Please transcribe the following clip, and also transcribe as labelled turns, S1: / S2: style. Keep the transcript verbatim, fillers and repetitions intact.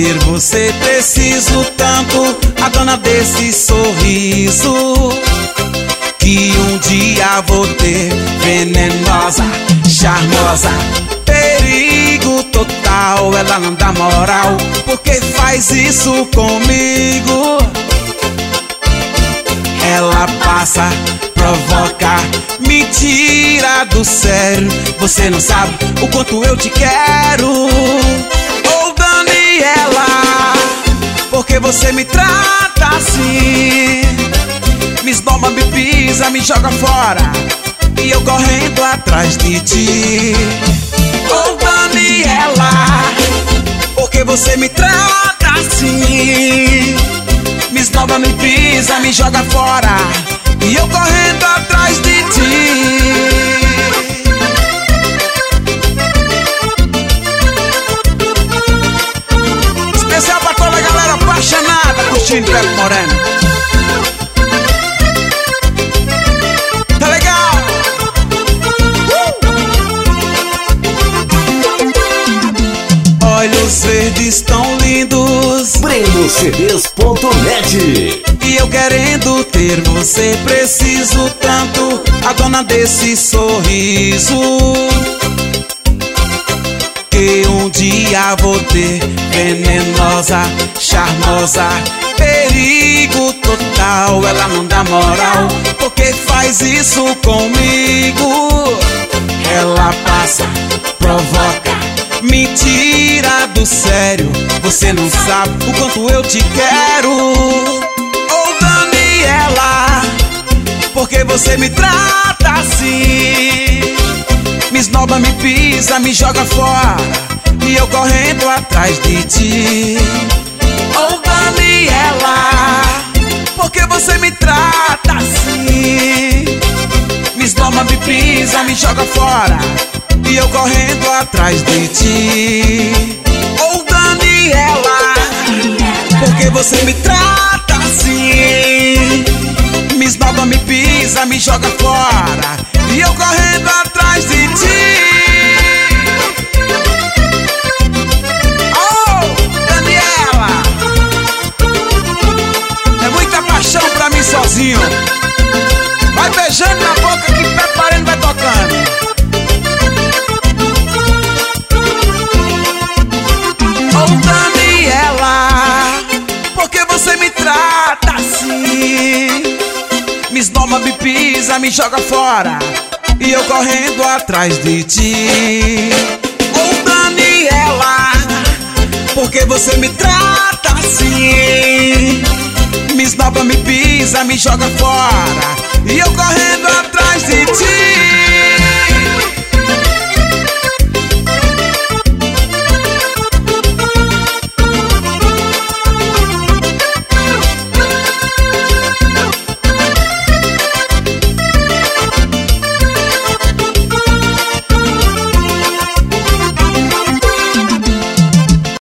S1: ter você preciso tanto, a dona desse sorriso, que um dia vou ter. Venenosa, charmosa, perigo total. Ela não dá moral, porque faz isso comigo. Ela passa, provoca, me tira do sério. Você não sabe o quanto eu te quero. Oh, Daniela, porque você me trata assim? Me esnoba, me pisa, me joga fora, e eu correndo atrás de ti. Oh, Daniela, porque você me trata assim? Me esnoba, me pisa, me joga fora, e eu correndo atrás de ti. Especial pra toda a galera apaixonada curtindo Belo Moreno. Tá legal? Uh! Olhos verdes tão lindos,
S2: Breno C Ds ponto net.
S1: e eu querendo ter você preciso tanto, a dona desse sorriso, que um dia vou ter. Venenosa, charmosa, perigo total. Ela não dá moral, porque faz isso comigo. Ela passa, provoca, me tira do sério. Você não sabe o quanto eu te quero. Oh, Daniela, porque você me trata assim? Me esnoba, me pisa, me joga fora, e eu correndo atrás de ti. Oh, Daniela, porque você me trata assim? Me esnoba, me pisa, me joga fora, e eu correndo atrás de ti. Oh, Daniela, porque você me trata assim? Me esnoba, me pisa, me joga fora, e eu correndo atrás de ti. Oh, Daniela, é muita paixão pra mim sozinho. Vai beijando na boca que preparando vai tocando. Oh, Daniela, porque você me trata assim? Me esnoba, me pisa, me joga fora, e eu correndo atrás de ti. Oh, Daniela, porque você me trata assim? Me esnoba, me pisa, me joga fora, e eu correndo atrás de ti.